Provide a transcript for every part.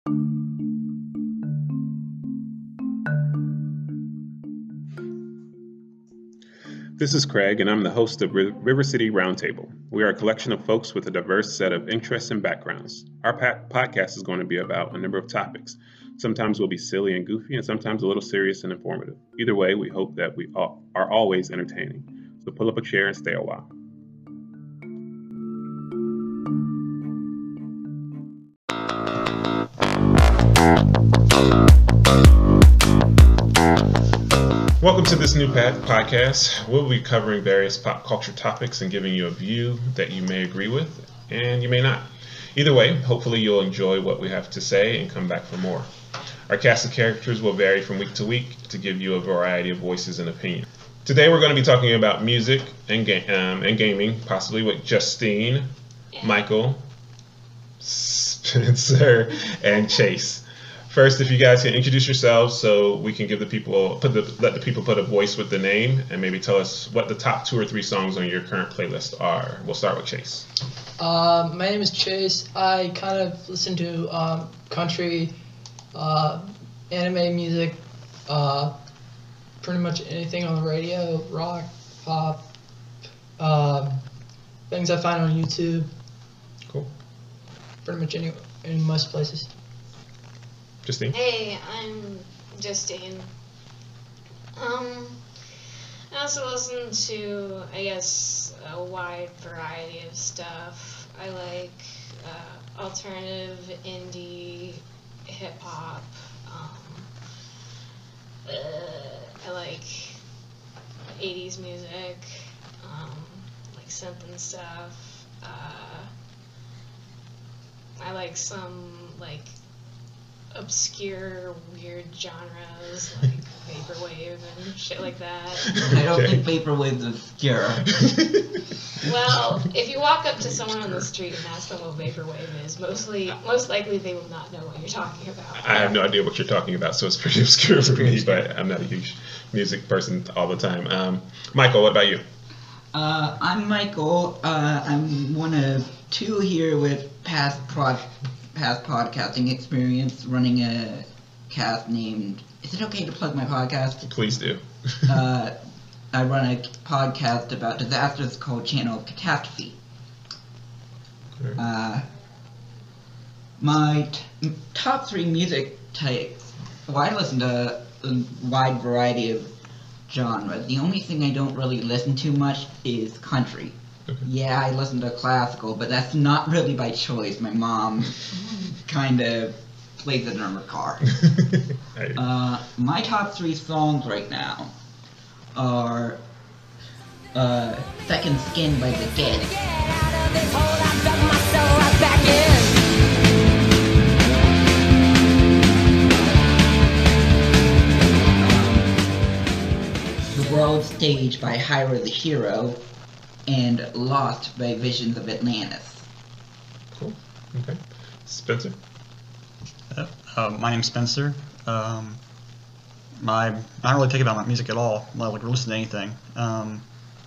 This is Craig, and I'm the host of River City Roundtable. We are a collection of folks with a diverse set of interests and backgrounds. Our podcast is going to be about a number of topics. Sometimes we'll be silly and goofy, and sometimes a little serious and informative. Either way, we hope that we are always entertaining. So pull up a chair and stay a while. Welcome to this new podcast. We'll be covering various pop culture topics and giving you a view that you may agree with and you may not. Either way, hopefully you'll enjoy what we have to say and come back for more. Our cast of characters will vary from week to week to give you a variety of voices and opinions. Today we're going to be talking about music and gaming, possibly with Justine, Michael, Spencer, and Chase. First, if you guys can introduce yourselves so we can give let the people put a voice with the name and maybe tell us what the top 2 or 3 songs on your current playlist are. We'll start with Chase. My name is Chase. I kind of listen to country, anime music, pretty much anything on the radio, rock, pop, things I find on YouTube. Cool. Pretty much in most places. Justine? Hey, I'm Justine. I also listen to, I guess, a wide variety of stuff. I like alternative, indie, hip-hop. I like 80s music, like synth and stuff. I like some, obscure, weird genres like vaporwave and shit like that. I don't think vaporwave's obscure. Well, if you walk up to someone on the street and ask them what vaporwave is, most likely they will not know what you're talking about. I have no idea what you're talking about, so it's pretty obscure for me, but I'm not a huge music person all the time. Michael, what about you? I'm Michael. I'm one of 2 here with past podcasting experience running a cast named... Is it okay to plug my podcast? Please do. I run a podcast about disasters called Channel of Catastrophe. Okay. My top 3 music types... Well, I listen to a wide variety of genres. The only thing I don't really listen to much is country. Okay. Yeah, I listen to classical, but that's not really by choice. My mom kind of plays it in her car. My top 3 songs right now are Second Skin by The Dead. The World Stage by Hyra the Hero, and Lost by Visions of Atlantis. Cool. Okay. Spencer? My name's Spencer. I don't really think about my music at all. I don't listen to anything. And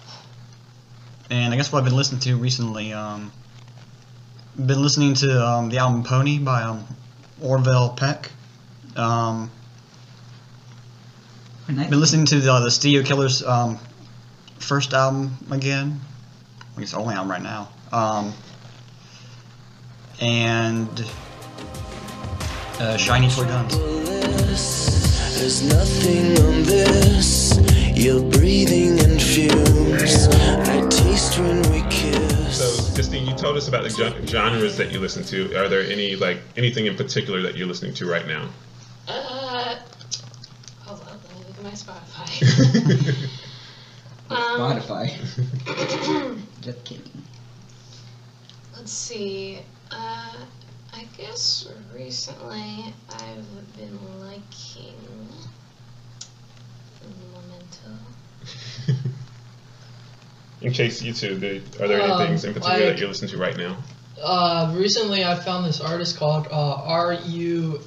I guess what I've been listening to recently, been listening to the album Pony by Orville Peck. Been listening to the Studio Killers first album again. I guess the only album right now. And Shiny Toy Guns. There's nothing on this. You're breathing in fumes. I taste when we kiss. So, Justine, you told us about the genres that you listen to. Are there anything in particular that you're listening to right now? Hold on, let me look at my Spotify. Spotify. Just kidding. Let's see. I guess recently I've been liking Memento. In case you two, are there any things in particular that you're listening to right now? Recently I found this artist called Rusth,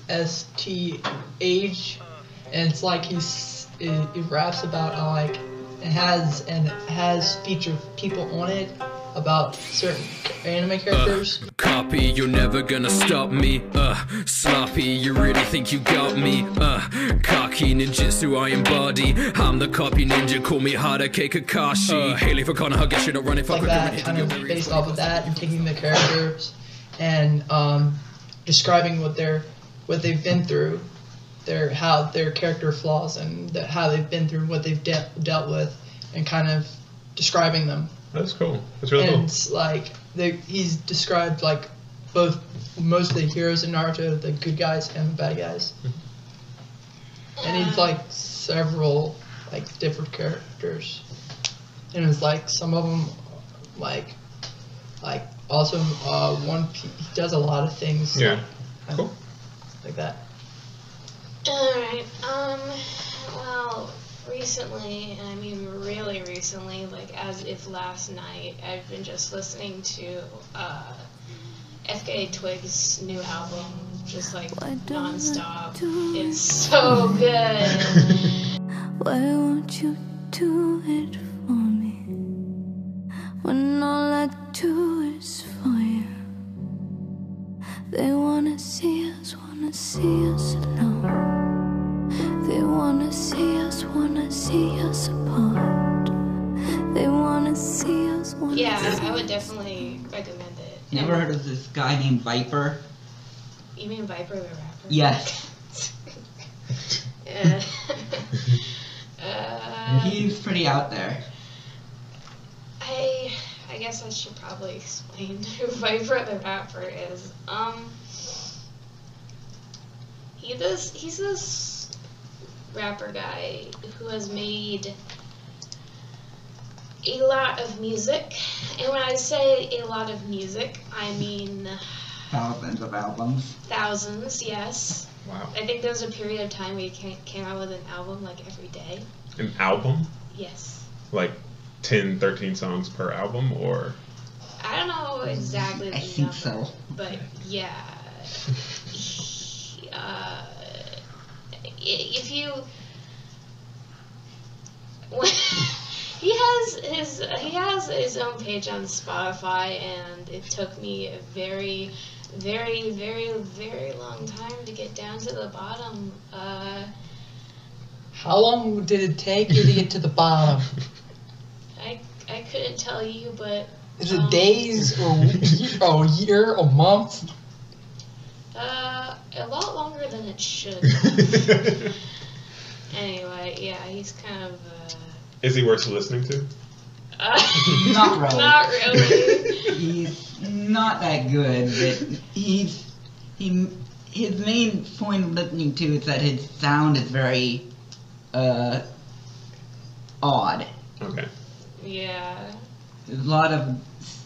and it's like he raps about it has featured people on it, about certain anime characters. Copy, you're never gonna stop me. Sloppy, you really think you got me? Cocky ninjutsu I embody. I'm the copy ninja, call me Hadake Kakashi. Haley for Konoha, shit, don't run if I Like that, kind of based off of that, and taking the characters and describing what they've been through, how their character flaws and how they've been through what they've dealt with, and kind of describing them. That's cool. That's really And cool. it's like he's described like most of the heroes in Naruto, the good guys and the bad guys, and he's like several like different characters, and it's like some of them like also he does a lot of things. Yeah. Cool. Like that. Alright, well, recently, and I mean really recently, like as if last night, I've been just listening to FKA Twigs' new album, just like non-stop. It's so good. Why won't you do it for me when all I do is for you? They wanna see us alone. They wanna see us apart. They wanna see us. Yeah, I would definitely recommend it. You ever heard of this guy named Viper? You mean Viper the rapper? Yes. Yeah. He's pretty out there. I guess I should probably explain who Viper the rapper is. He's this rapper guy who has made a lot of music, and when I say a lot of music, I mean Thousands of albums. thousands. Yes. Wow. I think there was a period of time where he came out with an album like every day. An album? Yes. Like 10, 13 songs per album, or? I don't know exactly the I think number, so. but yeah. If you, he has his own page on Spotify, and it took me a very, very, very, very long time to get down to the bottom. How long did it take you to get to the bottom? I couldn't tell you, but Is it days or a year or months? a lot longer than it should. Anyway, yeah, he's kind of. Is he worth listening to? Not really. Not really. He's not that good, but his main point of listening to is that his sound is very odd. Okay. Yeah. There's a lot of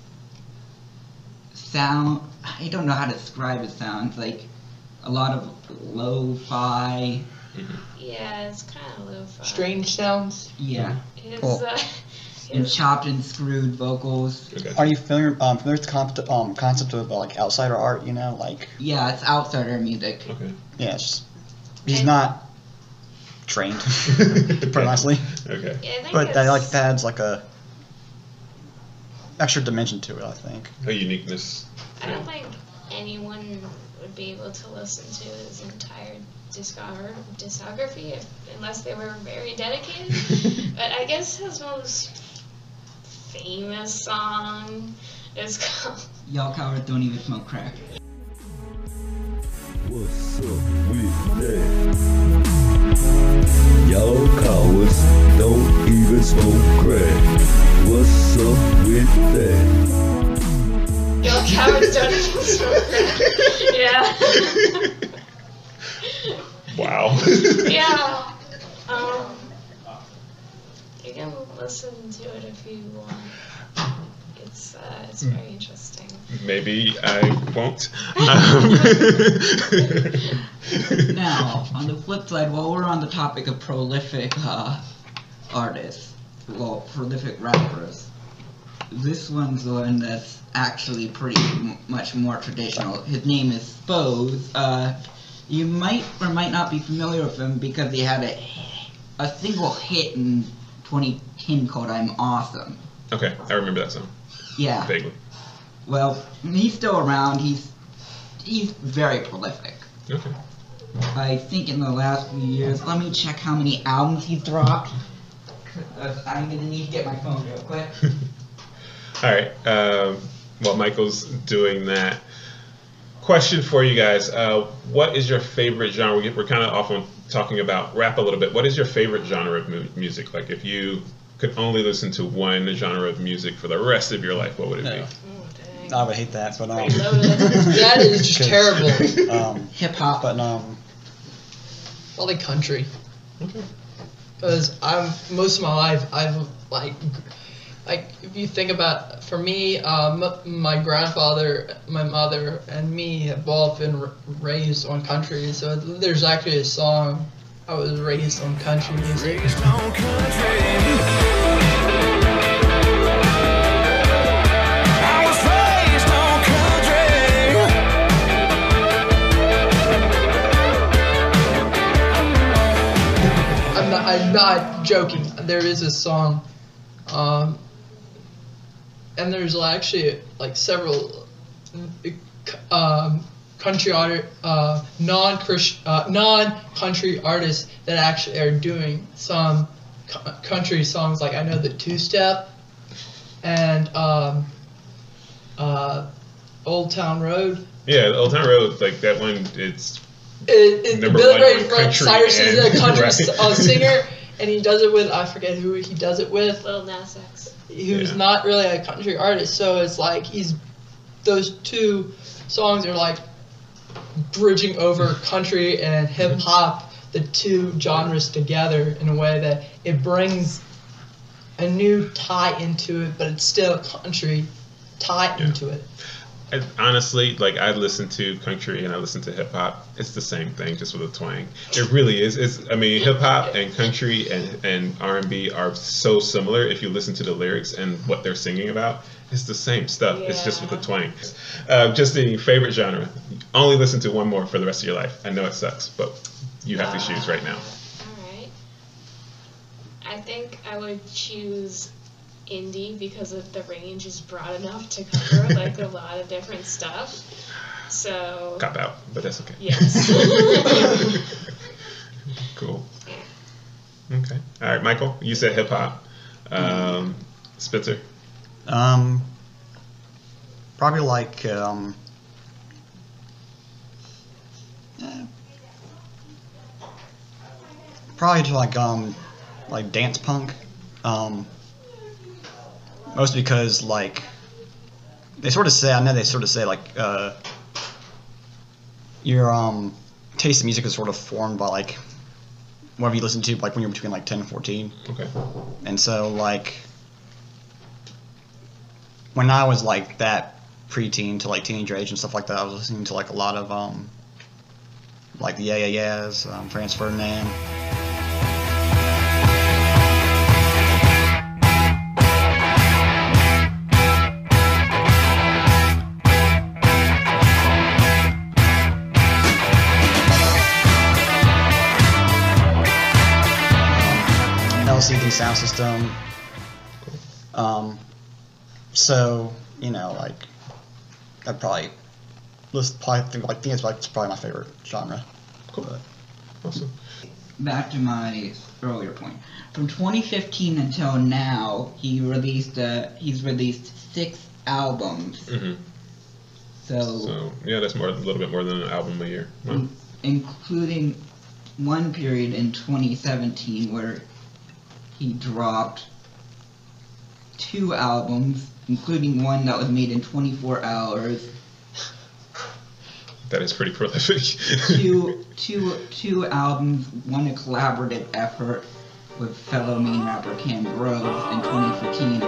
sound. I don't know how to describe his sounds. Like a lot of lo-fi. Yeah, it's kind of lo-fi. Strange sounds? Yeah. His, Cool. And chopped and screwed vocals. Okay. Are you familiar with the concept of like outsider art? You know, like Yeah, it's outsider music. Okay. yeah, he's not trained, pretty honestly, Okay. Yeah, I think but that like it's- adds like a extra dimension to it. I think. A uniqueness. I don't think anyone would be able to listen to his entire discography unless they were very dedicated. But I guess his most famous song is called Y'all cowards don't even smoke crack. What's up with that? Y'all cowards don't even smoke crack. What's up with that? Yo, cowards don't even smoke crack. Yeah. Wow. Yeah. You can listen to it if you want. It's very interesting. Maybe I won't. Now, on the flip side, while we're on the topic of prolific artists, well, prolific rappers, this one's the one that's actually pretty much more traditional. His name is Spose. You might or might not be familiar with him because he had a single hit in 2010 called I'm Awesome. Okay, I remember that song. Yeah. Vaguely. Well, he's still around. He's very prolific. Okay. I think in the last few years, let me check how many albums he's dropped. 'Cause I'm gonna need to get my phone real quick. All right. While Michael's doing that, question for you guys: what is your favorite genre? We're kind of often talking about rap a little bit. What is your favorite genre of music? Like, if you could only listen to one genre of music for the rest of your life, what would it Yeah. Oh, dang. I would hate that, but Pretty loaded. That is just terrible. Hip hop. But Probably country. Okay. Because most of my life I've like if you think about, for me, my grandfather, my mother, and me have both been raised on country. So there's actually a song, I was raised on country music. I'm not joking. There is a song, and there's actually like several country non-country artists that actually are doing some country songs. Like I know the Two Step and Old Town Road. Yeah, the Old Town Road, like that one. It's Bill one Ray on country Cyrus is a and- country right. singer, and he does it with, I forget who he does it with, Lil Nas X. who's Yeah. not really a country artist. So it's like those two songs are like bridging over country and hip hop, the two genres together in a way that it brings a new tie into it, but it's still a country tie Yeah. into it. Honestly, like I listen to country and I listen to hip hop. It's the same thing, just with a twang. It really is. I mean, hip hop and country and R&B are so similar. If you listen to the lyrics and what they're singing about, it's the same stuff. It's just with a twang. Just the favorite genre. Only listen to one more for the rest of your life. I know it sucks, but you have to choose right now. Alright. I think I would choose indie because the range is broad enough to cover like a lot of different stuff. So Cop out, but that's okay. yes. Cool. Okay. All right, Michael, you said hip hop. Spencer. probably like probably to like dance punk. Mostly because like they sort of say, I know they sort of say like your taste in music is sort of formed by like whatever you listen to like when you're between like 10 and 14. Okay. And so like when I was like that preteen to like teenager age and stuff like that, I was listening to like a lot of like the Yeah Yeah Yeahs, Franz Ferdinand. LCD Sound System. So you know, like I probably think it's probably my favorite genre. Cool. Awesome. Back to my earlier point. From 2015 until now, he's released 6 albums. Mm-hmm. So yeah, that's a little bit more than an album a year. Wow. including one period in 2017 where he dropped 2 albums, including one that was made in 24 hours. That is pretty prolific. two albums, one a collaborative effort with fellow Maine rapper Cam Groves in 2015.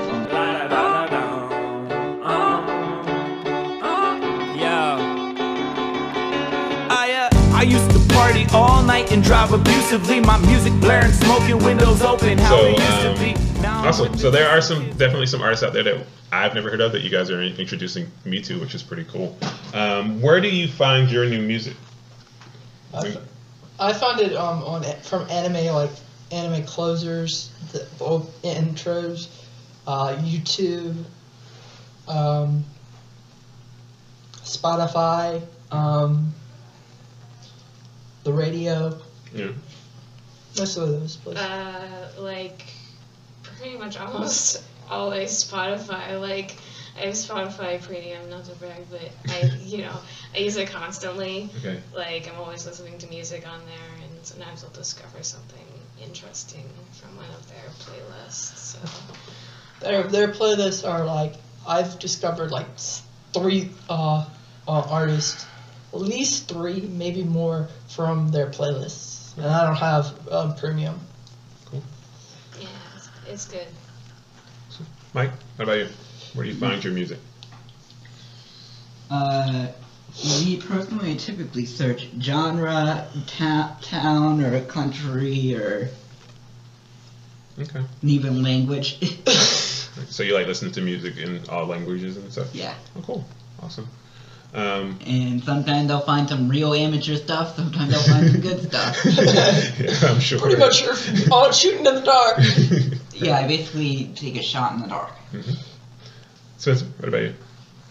I used to party all night and drive abusively. My music blaring, smoking, windows open. How So, it used to be. Now awesome. So there are definitely some artists out there that I've never heard of that you guys are introducing me to, which is pretty cool. Where do you find your new music? I found it from anime, like anime closers, the intros, YouTube, Spotify, the radio. Yeah. Most of those places. Like pretty much almost always Spotify. Like I have Spotify Premium, not to brag, but I use it constantly. Okay. Like I'm always listening to music on there, and sometimes I'll discover something interesting from one of their playlists. So Their playlists are like, I've discovered like 3 artists, at least 3, maybe more from their playlists, and I don't have premium. yeah, it's good. Mike, how about you? Where do you find your music? Me personally, I typically search genre, town, or country, or Okay. even language. So you like listening to music in all languages and stuff? Yeah. Oh, cool. Awesome. And sometimes they'll find some real amateur stuff, sometimes they'll find some good stuff. Yeah, I'm sure. Pretty much you're all shooting in the dark. Yeah, I basically take a shot in the dark. Mm-hmm. Spencer, what about you?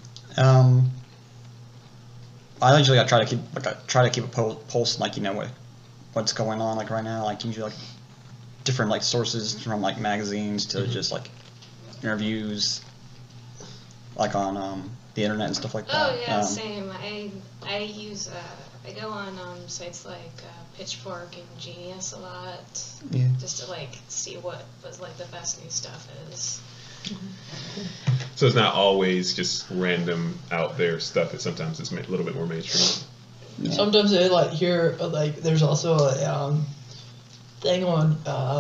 I usually try to keep a pulse, like, you know, what's going on, like, right now, like, usually, like, different, like, sources from, like, magazines to just, like, interviews, like, on the internet and stuff like that. Oh yeah, same. I use I go on sites like Pitchfork and Genius a lot, Yeah. just to like see what was like the best new stuff is. So it's not always just random out there stuff. Sometimes it's a little bit more mainstream. Yeah. Sometimes I like hear like there's also a thing on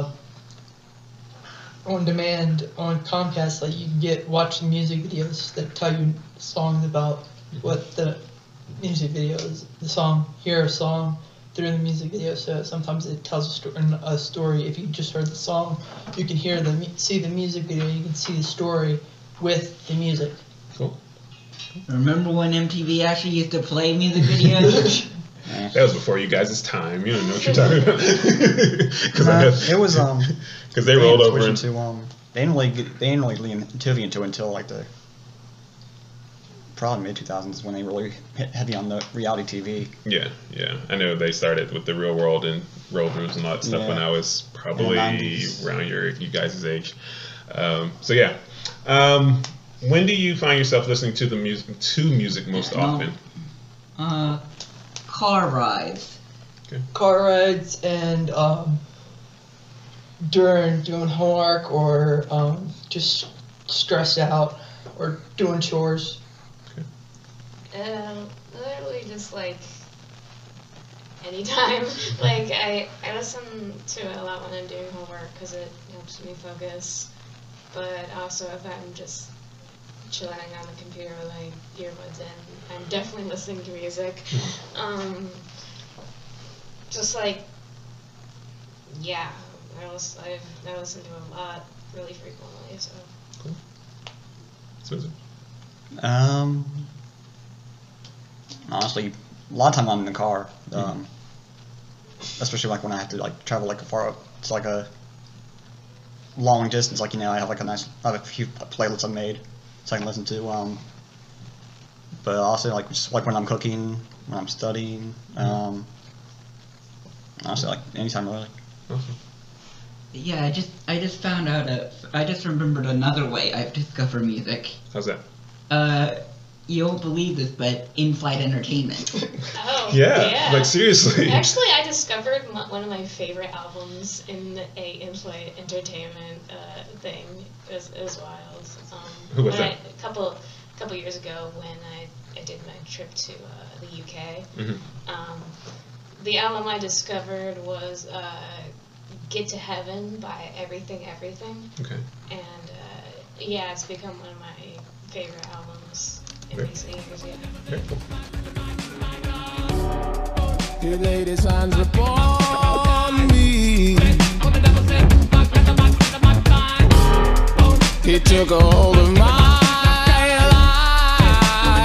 demand on Comcast that you can watch music videos that tell you songs about what the music video is. The song, hear a song through the music video. So sometimes it tells a story. If you just heard the song, you can see the music video. You can see the story with the music. Cool. Remember when MTV actually used to play music videos? That was before you guys' time. You don't know what you're talking about. It was because they rolled over into they didn't really lean into until like the probably mid 2000s when they really hit heavy on the reality TV. Yeah. I know they started with the Real World and Road Rules and all that stuff when I was probably around you guys' age. So yeah. When do you find yourself listening to music most often? Car rides. Car rides and during doing homework or just stressed out or doing chores. Literally just like anytime. Like I listen to it a lot when I'm doing homework because it helps me focus. But also if I'm just chilling on the computer with my earbuds in, I'm definitely listening to music. Just like, yeah, I listen to a lot really frequently. So. Cool. Susan? Honestly, a lot of time I'm in the car, especially like when I have to like travel like it's like a long distance. Like, you know, I have a few playlists I've made so I can listen to. But also like just like when I'm cooking, when I'm studying. Honestly, like anytime really. Awesome. Yeah, I just found out I just remembered another way I've discovered music. How's that? You won't believe this, but in-flight entertainment. Oh, yeah, like seriously. Actually, I discovered one of my favorite albums in a in-flight entertainment thing. It was wild. Who was that? A couple years ago when I did my trip to the UK. Mm-hmm. The album I discovered was "Get to Heaven" by Everything Everything. Okay. And yeah, it's become one of my favorite albums in recent years. Yeah. Very cool. You ladies' hands upon me. He took a hold of my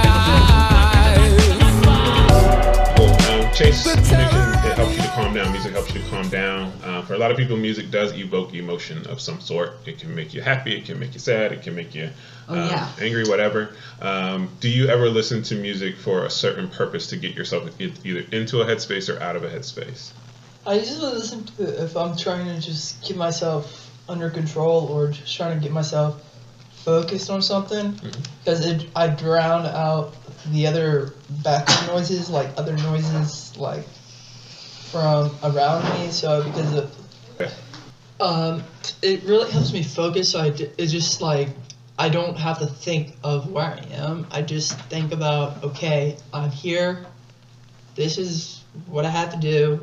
life. Cool. Chase, you mentioned it helps you to calm down. Music helps you calm down. For a lot of people, music does evoke emotion of some sort. It can make you happy, it can make you sad, it can make you angry, whatever. Do you ever listen to music for a certain purpose to get yourself either into a headspace or out of a headspace? I usually listen to it if I'm trying to just keep myself under control or just trying to get myself focused on something, because I drown out the other background noises, like other noises like from around me. So because of it really helps me focus. So it's just like I don't have to think of where I am. I just think about, okay, I'm here. This is what I have to do.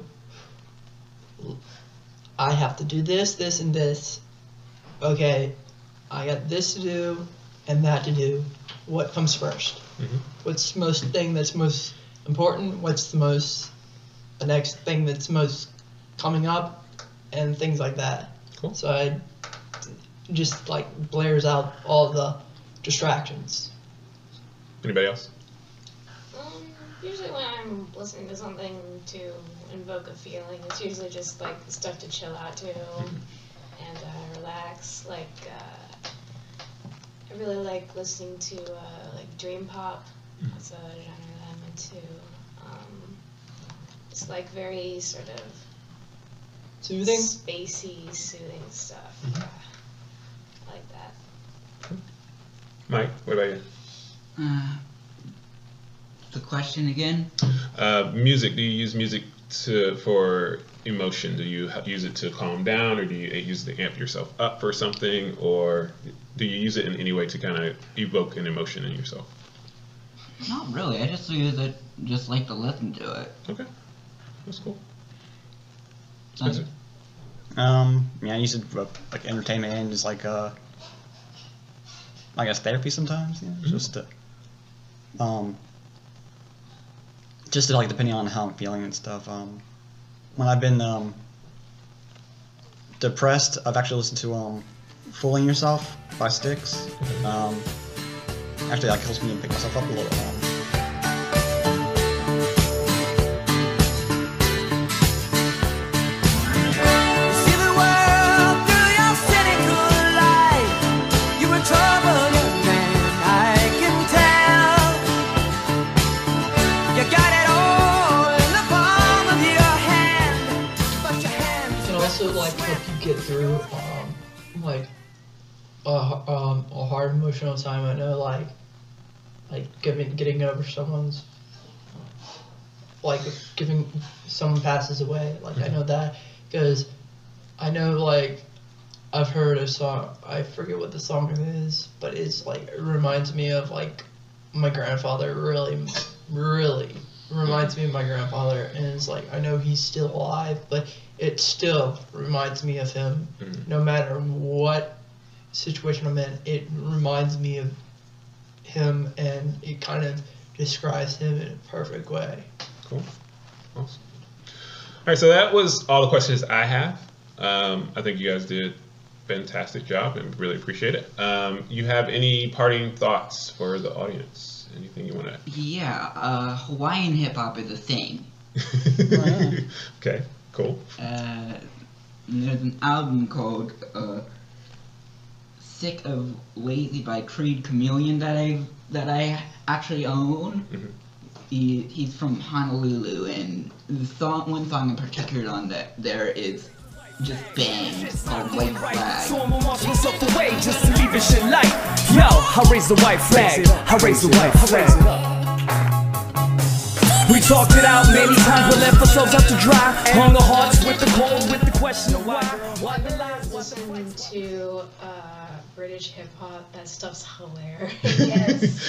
I have to do this, this, and this. Okay, I got this to do and that to do. What comes first? What's the most thing that's most important? What's the next thing that's most coming up? And things like that. Cool. So I just like blares out all the distractions. Anybody else? Usually when I'm listening to something to invoke a feeling, it's usually just like stuff to chill out to and relax. Like I really like listening to like dream pop. That's a genre that I'm into. It's like very sort of Soothing? spacey, soothing stuff. Yeah. I like that. Mike, what about you? The question again? Music. Do you use music for emotion? Do you use it to calm down, or do you use it to amp yourself up for something, or do you use it in any way to kind of evoke an emotion in yourself? Not really. I just use it, just like to listen to it. Okay, that's cool. Like, Spencer? Yeah, I use it for like entertainment and just like I guess therapy sometimes. You know, just to like depending on how I'm feeling and stuff. When I've been depressed, I've actually listened to "Fooling Yourself" by Styx. Actually, that helps me pick myself up a little. Get through like a hard emotional time. I know like getting over someone's giving someone passes away. Like I know that because I know like I've heard a song. I forget what the song is, but it's like it reminds me of like my grandfather. Really reminds me of my grandfather, and it's like I know he's still alive, but it still reminds me of him. No matter what situation I'm in, it reminds me of him, and it kind of describes him in a perfect way. Cool. Awesome. All right, so that was all the questions I have. I think you guys did a fantastic job and really appreciate it. You have any parting thoughts for the audience? Anything you want to... Yeah, Hawaiian hip-hop is a thing. Okay, cool. There's an album called Sick of Lazy by Creed Chameleon that I actually own. He's from Honolulu, and one song in particular on there is just bangs called White Flag. So I'ma march myself away just to leave this shit light. Yo, I raise the white flag. I raise the white flag. We talked it out many times, we left ourselves out to dry. Hung our hearts with the cold, with the question of why. The lies Listen to British hip hop. That stuff's hilarious.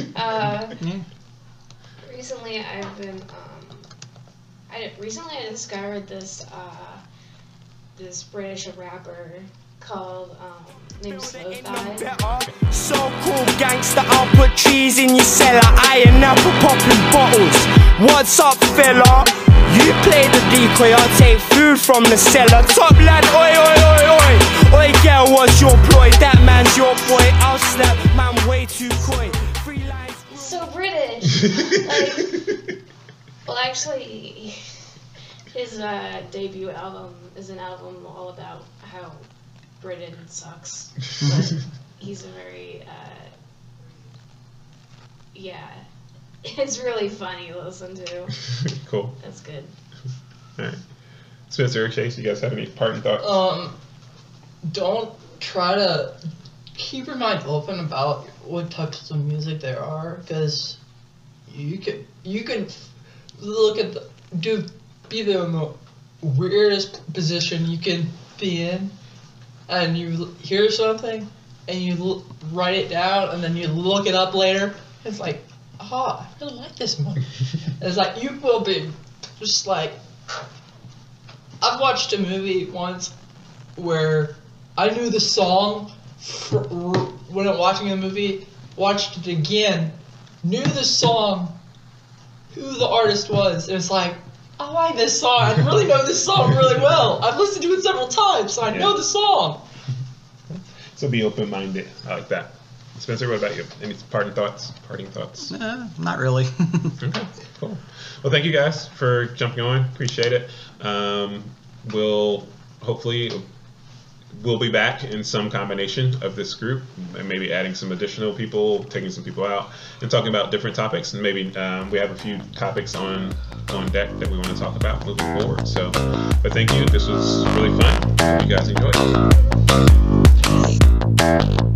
Recently, I've been. Recently, I discovered this British rapper called named Slow Thigh. So cool, gangster, I'll put cheese in your cellar. Iron apple popping bottles. What's up, fella? You play the decoy, I'll take food from the cellar. Top lad, oi, oi, oi, oi. Oi, girl, what's your ploy? That man's your boy. I'll snap, man, way too coy. Free lines. So British. Like, well, actually, His debut album is an album all about how Britain sucks. But he's a very, yeah, it's really funny to listen to. Cool. That's good. All right. Spencer or Chase, you guys have any parting thoughts? Don't try to keep your mind open about what types of music there are, because you can look at be the weirdest position you can be in, and you hear something and you write it down, and then you look it up later. It's like, I really like this movie. It's like you will be just like. I've watched a movie once where I knew the song when I'm watching a movie, watched it again, knew the song, who the artist was, and it's like, I like this song. I really know this song really well. I've listened to it several times, so I know the song. So be open-minded. I like that. Spencer, what about you? Any parting thoughts? Not really. Okay, cool. Well, thank you guys for jumping on. Appreciate it. We'll be back in some combination of this group, and maybe adding some additional people, taking some people out, and talking about different topics. And maybe we have a few topics on deck that we want to talk about moving forward. So, but thank you. This was really fun. Hope you guys enjoyed.